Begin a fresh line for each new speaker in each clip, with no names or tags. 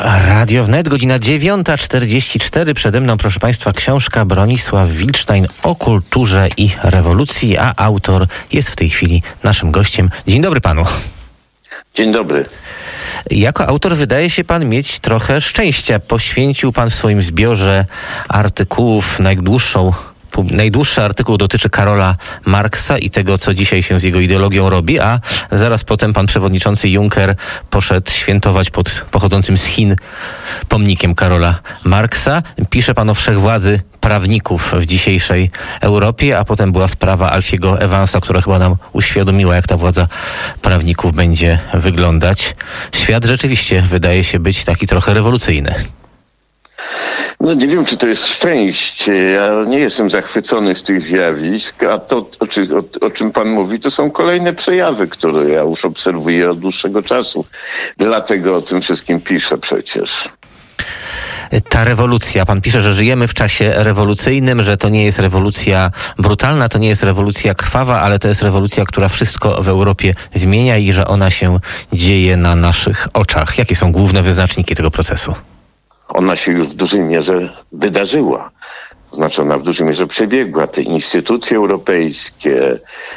Radio Wnet, godzina 9:44. Przede mną, proszę Państwa, książka Bronisław Wildstein o kulturze i rewolucji, a autor jest w tej chwili naszym gościem. Dzień dobry panu.
Dzień dobry.
Jako autor wydaje się pan mieć trochę szczęścia. Poświęcił pan w swoim zbiorze artykułów najdłuższy artykuł dotyczy Karola Marksa i tego, co dzisiaj się z jego ideologią robi, a zaraz potem pan przewodniczący Juncker poszedł świętować pod pochodzącym z Chin pomnikiem Karola Marksa. Pisze pan o wszechwładzy prawników w dzisiejszej Europie, a potem była sprawa Alfiego Evansa, która chyba nam uświadomiła, jak ta władza prawników będzie wyglądać. Świat rzeczywiście wydaje się być taki trochę rewolucyjny.
No nie wiem, czy to jest szczęście. Ja nie jestem zachwycony z tych zjawisk, a to, o czym pan mówi, to są kolejne przejawy, które ja już obserwuję od dłuższego czasu. Dlatego o tym wszystkim piszę przecież.
Ta rewolucja, pan pisze, że żyjemy w czasie rewolucyjnym, że to nie jest rewolucja brutalna, to nie jest rewolucja krwawa, ale to jest rewolucja, która wszystko w Europie zmienia i że ona się dzieje na naszych oczach. Jakie są główne wyznaczniki tego procesu?
Ona się już w dużej mierze wydarzyła. To znaczy ona w dużej mierze przebiegła. Te instytucje europejskie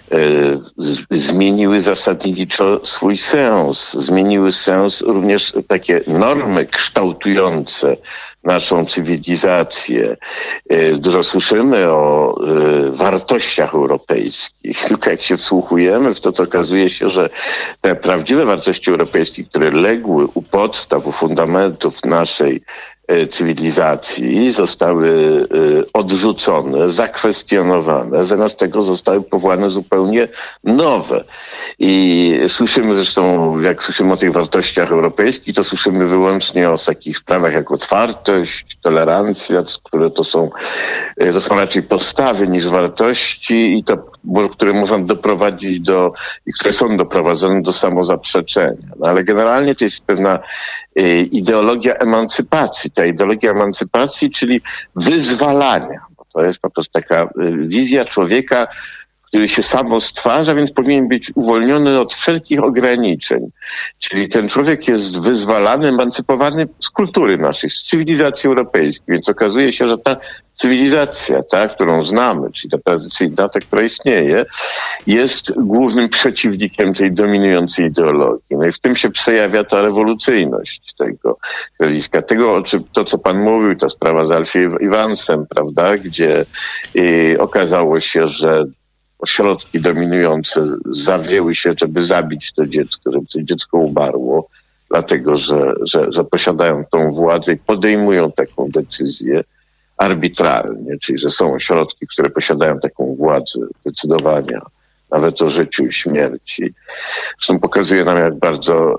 zmieniły zasadniczo swój sens. Zmieniły sens również takie normy kształtujące naszą cywilizację. Dużo słyszymy o wartościach europejskich. Tylko jak się wsłuchujemy w to, to okazuje się, że te prawdziwe wartości europejskie, które legły u podstaw, u fundamentów naszej cywilizacji, zostały odrzucone, zakwestionowane. Zamiast tego zostały powołane zupełnie nowe. I słyszymy zresztą, jak słyszymy o tych wartościach europejskich, to słyszymy wyłącznie o takich sprawach jak otwartość, tolerancja, które to są raczej postawy niż wartości i to, które muszą doprowadzić i które są doprowadzone do samozaprzeczenia. No, ale generalnie to jest pewna ideologia emancypacji. Ta ideologia emancypacji, czyli wyzwalania. To jest po prostu taka wizja człowieka, który się samo stwarza, więc powinien być uwolniony od wszelkich ograniczeń. Czyli ten człowiek jest wyzwalany, emancypowany z kultury naszej, z cywilizacji europejskiej. Więc okazuje się, że ta cywilizacja, ta, którą znamy, czyli ta tradycyjna, ta, która istnieje, jest głównym przeciwnikiem tej dominującej ideologii. No i w tym się przejawia ta rewolucyjność tego zjawiska. To, co pan mówił, ta sprawa z Alfiem Evansem, prawda, gdzie okazało się, że ośrodki dominujące zawzięły się, żeby zabić to dziecko, żeby to dziecko umarło, dlatego że posiadają tą władzę i podejmują taką decyzję arbitralnie, czyli że są ośrodki, które posiadają taką władzę decydowania nawet o życiu i śmierci. Zresztą pokazuje nam, jak bardzo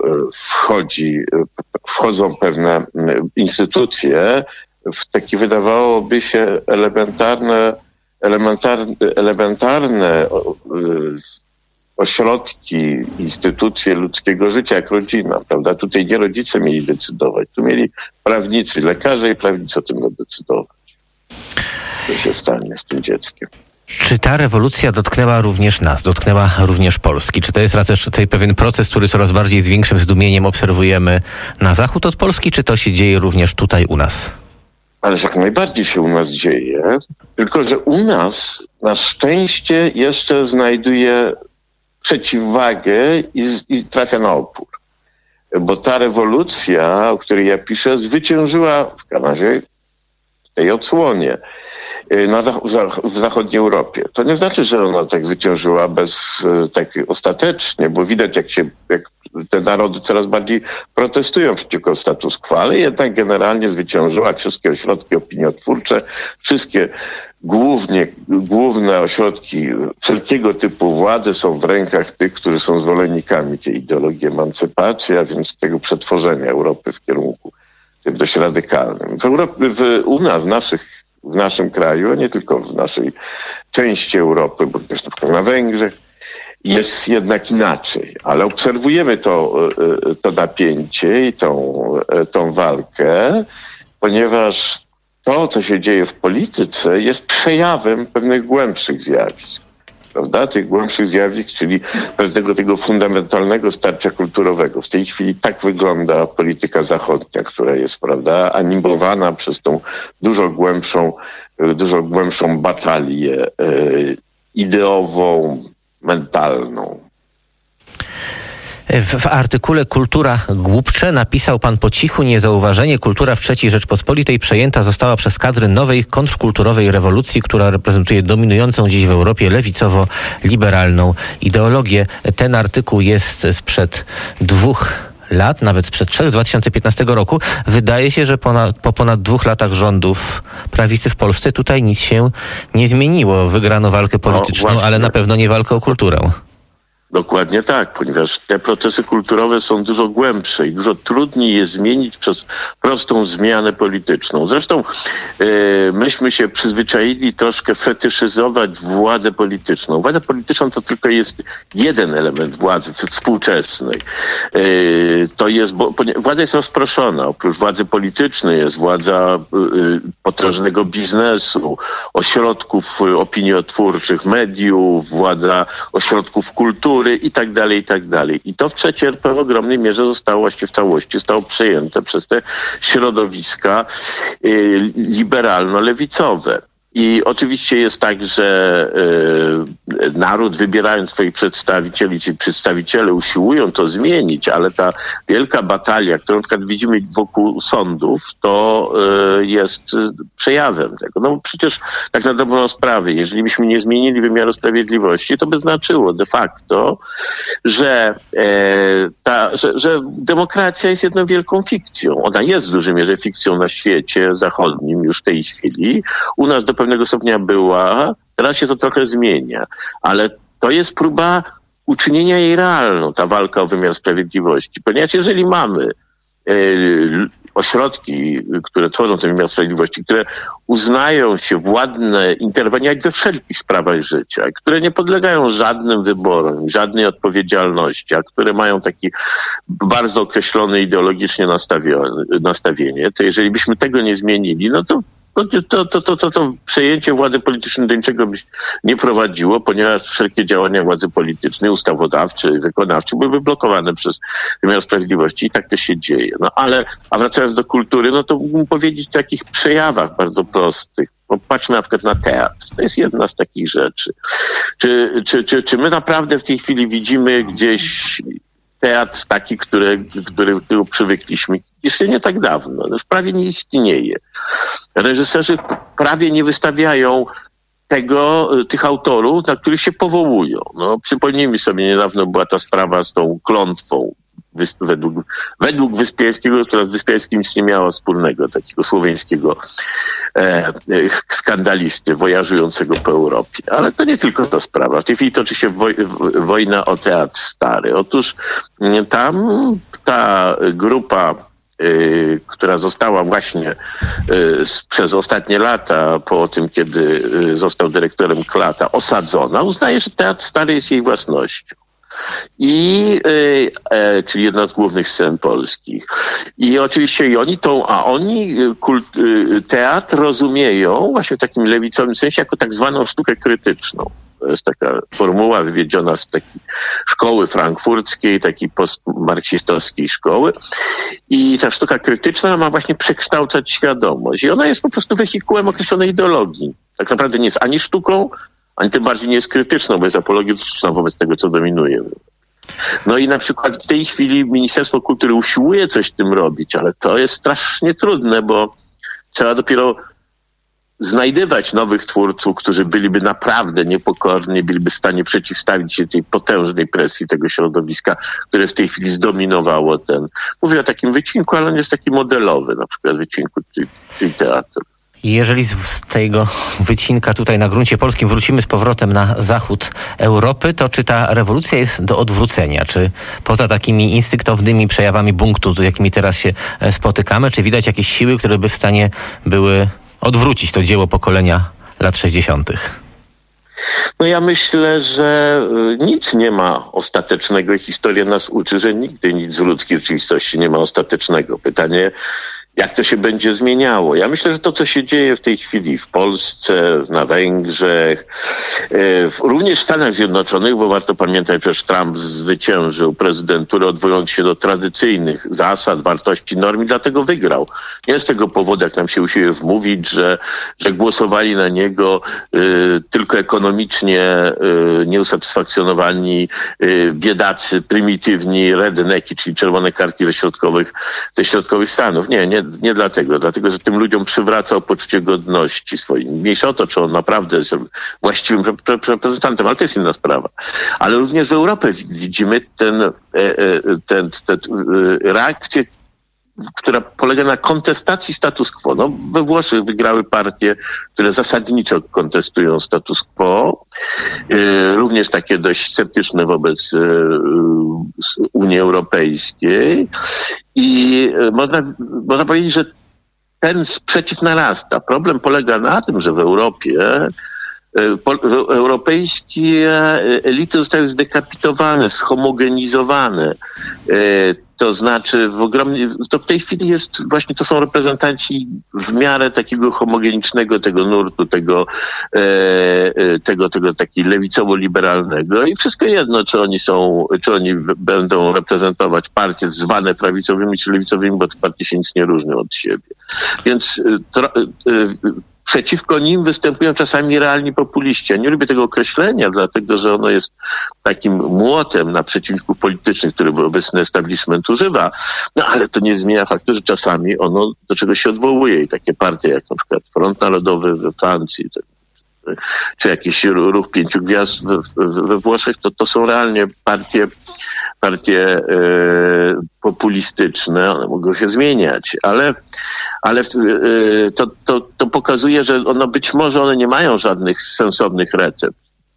wchodzą pewne instytucje w takie, wydawałoby się, elementarne ośrodki, instytucje ludzkiego życia, jak rodzina, prawda? Tutaj nie rodzice mieli decydować, tu mieli prawnicy, lekarze i prawnicy o tym decydować, co się stanie z tym dzieckiem.
Czy ta rewolucja dotknęła również nas, dotknęła również Polski? Czy to jest raczej pewien proces, który coraz bardziej z większym zdumieniem obserwujemy na zachód od Polski, czy to się dzieje również tutaj u nas?
Ależ jak najbardziej się u nas dzieje, tylko że u nas na szczęście jeszcze znajduje przeciwwagę i trafia na opór. Bo ta rewolucja, o której ja piszę, zwyciężyła w Kanadzie, w tej odsłonie, w zachodniej Europie. To nie znaczy, że ona tak zwyciężyła tak ostatecznie, bo widać, jak te narody coraz bardziej protestują przeciwko status quo, ale jednak generalnie zwyciężyła. Wszystkie ośrodki opiniotwórcze, wszystkie główne ośrodki wszelkiego typu władzy są w rękach tych, którzy są zwolennikami tej ideologii emancypacji, a więc tego przetworzenia Europy w kierunku tym dość radykalnym. U nas, w naszym kraju, a nie tylko w naszej części Europy, bo też na przykład na Węgrzech, jest jednak inaczej. Ale obserwujemy to napięcie i tą walkę, ponieważ to, co się dzieje w polityce, jest przejawem pewnych głębszych zjawisk. prawda, tych głębszych zjawisk, czyli pewnego tego fundamentalnego starcia kulturowego. W tej chwili tak wygląda polityka zachodnia, która jest, prawda, animowana przez tą dużo głębszą batalię ideową, mentalną.
W artykule Kultura głupcze napisał pan po cichu niezauważenie: kultura w III Rzeczpospolitej przejęta została przez kadry nowej kontrkulturowej rewolucji, która reprezentuje dominującą dziś w Europie lewicowo-liberalną ideologię. Ten artykuł jest sprzed 2 lat, nawet sprzed 3, 2015 roku. Wydaje się, że po ponad 2 latach rządów prawicy w Polsce tutaj nic się nie zmieniło. Wygrano walkę polityczną, ale na pewno nie walkę o kulturę.
Dokładnie tak, ponieważ te procesy kulturowe są dużo głębsze i dużo trudniej je zmienić przez prostą zmianę polityczną. Zresztą myśmy się przyzwyczaili troszkę fetyszyzować władzę polityczną. Władza polityczna to tylko jest jeden element władzy współczesnej. To jest, bo władza jest rozproszona. Oprócz władzy politycznej jest władza potężnego biznesu, ośrodków opiniotwórczych, mediów, władza ośrodków kultury i tak dalej, i tak dalej. I to w III RP w ogromnej mierze zostało właściwie w całości przejęte przez te środowiska liberalno-lewicowe. I oczywiście jest tak, że naród, wybierając swoich przedstawicieli, ci przedstawiciele usiłują to zmienić, ale ta wielka batalia, którą na przykład widzimy wokół sądów, to jest przejawem tego. No bo przecież tak na dobrą sprawę, jeżeli byśmy nie zmienili wymiaru sprawiedliwości, to by znaczyło de facto, że demokracja jest jedną wielką fikcją. Ona jest w dużej mierze fikcją na świecie zachodnim już w tej chwili. U nas do pewnego stopnia była, teraz się to trochę zmienia, ale to jest próba uczynienia jej realną, ta walka o wymiar sprawiedliwości. Ponieważ jeżeli mamy ośrodki, które tworzą ten wymiar sprawiedliwości, które uznają się władne interweniować we wszelkich sprawach życia, które nie podlegają żadnym wyborom, żadnej odpowiedzialności, a które mają taki bardzo określone ideologicznie nastawienie, to jeżeli byśmy tego nie zmienili, no to przejęcie władzy politycznej do niczego by nie prowadziło, ponieważ wszelkie działania władzy politycznej, ustawodawcze i wykonawcze byłyby blokowane przez wymiar sprawiedliwości i tak to się dzieje. No ale, a wracając do kultury, no to mógłbym powiedzieć o takich przejawach bardzo prostych. Popatrzmy na przykład na teatr. To jest jedna z takich rzeczy. Czy my naprawdę w tej chwili widzimy gdzieś teatr taki, którego przywykliśmy jeszcze nie tak dawno. Już prawie nie istnieje. Reżyserzy prawie nie wystawiają tych autorów, na których się powołują. No, przypomnijmy sobie, niedawno była ta sprawa z tą klątwą według Wyspiańskiego, która z Wyspiańskim nic nie miała wspólnego, takiego słoweńskiego skandalisty wojażującego po Europie. Ale to nie tylko ta sprawa. W tej chwili toczy się wojna o teatr stary. Otóż tam ta grupa, która została właśnie przez ostatnie lata, po tym, kiedy został dyrektorem Klata, osadzona, uznaje, że teatr stary jest jej własnością. Czyli jedna z głównych scen polskich. I oczywiście oni teatr rozumieją właśnie w takim lewicowym sensie jako tak zwaną sztukę krytyczną. To jest taka formuła wywiedziona z takiej szkoły frankfurckiej, takiej postmarksistowskiej szkoły. I ta sztuka krytyczna ma właśnie przekształcać świadomość. I ona jest po prostu wehikułem określonej ideologii. Tak naprawdę nie jest ani sztuką, ani tym bardziej nie jest krytyczną, bo jest apologetyczną wobec tego, co dominuje. No i na przykład w tej chwili Ministerstwo Kultury usiłuje coś z tym robić, ale to jest strasznie trudne, bo trzeba dopiero znajdywać nowych twórców, którzy byliby naprawdę niepokorni, byliby w stanie przeciwstawić się tej potężnej presji tego środowiska, które w tej chwili zdominowało Mówię o takim wycinku, ale on jest taki modelowy, na przykład wycinku, czyli teatru.
Jeżeli z tego wycinka tutaj na gruncie polskim wrócimy z powrotem na zachód Europy, to czy ta rewolucja jest do odwrócenia? Czy poza takimi instynktownymi przejawami bunktu, z jakimi teraz się spotykamy, czy widać jakieś siły, które by w stanie były odwrócić to dzieło pokolenia lat 60.?
No ja myślę, że nic nie ma ostatecznego i historia nas uczy, że nigdy nic w ludzkiej rzeczywistości nie ma ostatecznego. Pytanie, jak to się będzie zmieniało. Ja myślę, że to, co się dzieje w tej chwili w Polsce, na Węgrzech, również w Stanach Zjednoczonych, bo warto pamiętać, że Trump zwyciężył prezydenturę, odwołując się do tradycyjnych zasad, wartości, norm i dlatego wygrał. Nie z tego powodu, jak nam się usiłuje wmówić, że głosowali na niego tylko ekonomicznie nieusatysfakcjonowani biedacy, prymitywni rednecki, czyli czerwone kartki ze środkowych Stanów. Nie dlatego. Dlatego, że tym ludziom przywracał poczucie godności swoim. Mniejsza o to, czy on naprawdę jest właściwym reprezentantem, ale to jest inna sprawa. Ale również w Europie widzimy tę reakcję, która polega na kontestacji status quo. No, we Włoszech wygrały partie, które zasadniczo kontestują status quo, również takie dość sceptyczne wobec Unii Europejskiej. I można powiedzieć, że ten sprzeciw narasta. Problem polega na tym, że w Europie europejskie elity zostały zdekapitowane, schomogenizowane. To znaczy to w tej chwili jest właśnie, to są reprezentanci w miarę takiego homogenicznego tego nurtu, tego taki lewicowo-liberalnego i wszystko jedno, czy oni będą reprezentować partie zwane prawicowymi czy lewicowymi, bo te partie się nic nie różnią od siebie. Więc przeciwko nim występują czasami realni populiści. Ja nie lubię tego określenia, dlatego że ono jest takim młotem na przeciwników politycznych, który obecny establishment używa, no ale to nie zmienia faktu, że czasami ono do czegoś się odwołuje i takie partie jak na przykład Front Narodowy we Francji, czy jakiś Ruch Pięciu Gwiazd we Włoszech, to są realnie partie populistyczne, one mogą się zmieniać, ale to pokazuje, że być może one nie mają żadnych sensownych recept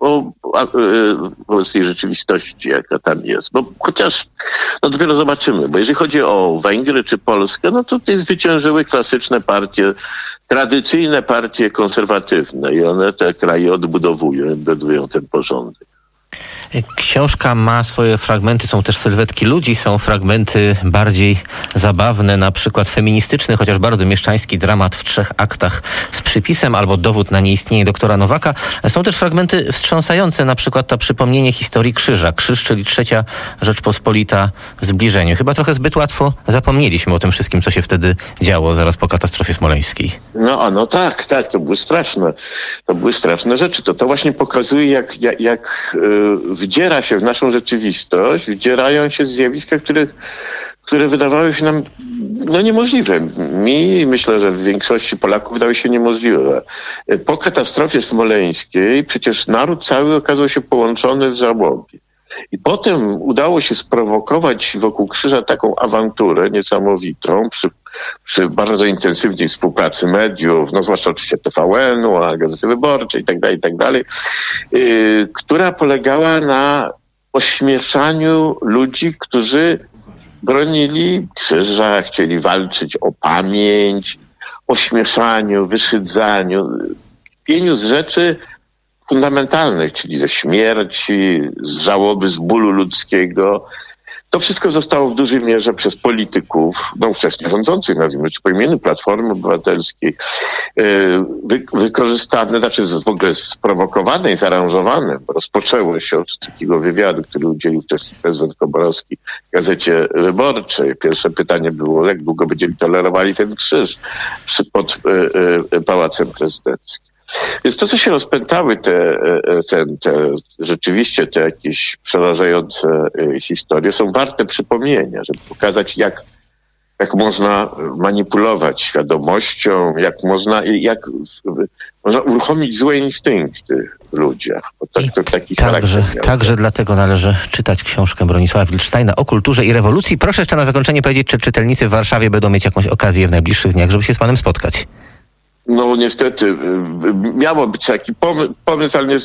wobec tej rzeczywistości, jaka tam jest. Bo chociaż dopiero zobaczymy, bo jeżeli chodzi o Węgry czy Polskę, no to tutaj zwyciężyły klasyczne partie, tradycyjne partie konserwatywne i one te kraje odbudowują ten porządek.
Książka ma swoje fragmenty, są też sylwetki ludzi, są fragmenty bardziej zabawne, na przykład feministyczny, chociaż bardzo mieszczański dramat w 3 aktach z przypisem albo dowód na nieistnienie doktora Nowaka. Są też fragmenty wstrząsające, na przykład to przypomnienie historii krzyża. Krzyż, czyli Trzecia Rzeczpospolita w zbliżeniu. Chyba trochę zbyt łatwo zapomnieliśmy o tym wszystkim, co się wtedy działo zaraz po katastrofie smoleńskiej.
No tak, to były straszne. To były straszne rzeczy. To właśnie pokazuje, jak wdziera się w naszą rzeczywistość, wdzierają się zjawiska, które wydawały się nam niemożliwe. Mi, myślę, że w większości Polaków wydały się niemożliwe. Po katastrofie smoleńskiej przecież naród cały okazał się połączony w żałobie. I potem udało się sprowokować wokół krzyża taką awanturę niesamowitą przy bardzo intensywnej współpracy mediów, zwłaszcza oczywiście TVN-u, Gazety Wyborczej i tak dalej, która polegała na ośmieszaniu ludzi, którzy bronili krzyża, chcieli walczyć o pamięć, ośmieszaniu, wyszydzaniu, kpieniu z rzeczy fundamentalnych, czyli ze śmierci, z żałoby, z bólu ludzkiego. To wszystko zostało w dużej mierze przez polityków, wcześniej rządzących, nazwijmy, czy po imieniu Platformy Obywatelskiej, wykorzystane, w ogóle sprowokowane i zaaranżowane. Rozpoczęło się od takiego wywiadu, który udzielił wcześniej prezydent Komorowski w Gazecie Wyborczej. Pierwsze pytanie było, jak długo będziemy tolerowali ten krzyż pod Pałacem Prezydenckim. Więc to, co się rozpętały rzeczywiście te jakieś przerażające historie, są warte przypomnienia, żeby pokazać, jak można manipulować świadomością, jak można uruchomić złe instynkty w ludziach.
Także dlatego należy czytać książkę Bronisława Wildsteina o kulturze i rewolucji. Proszę jeszcze na zakończenie powiedzieć, czy czytelnicy w Warszawie będą mieć jakąś okazję w najbliższych dniach, żeby się z panem spotkać.
Niestety, miało być taki pomysł, ale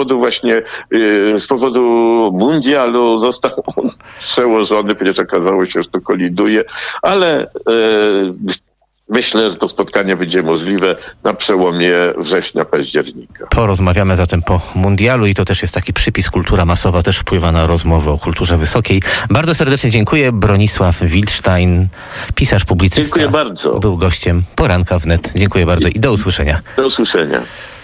z powodu mundialu został przełożony, ponieważ okazało się, że to koliduje, ale Myślę, że to spotkanie będzie możliwe na przełomie września-października.
Porozmawiamy zatem po mundialu i to też jest taki przypis. Kultura masowa też wpływa na rozmowę o kulturze wysokiej. Bardzo serdecznie dziękuję. Bronisław Wildstein, pisarz, publicysta.
Dziękuję bardzo.
Był gościem Poranka Wnet. Dziękuję bardzo i do usłyszenia.
Do usłyszenia.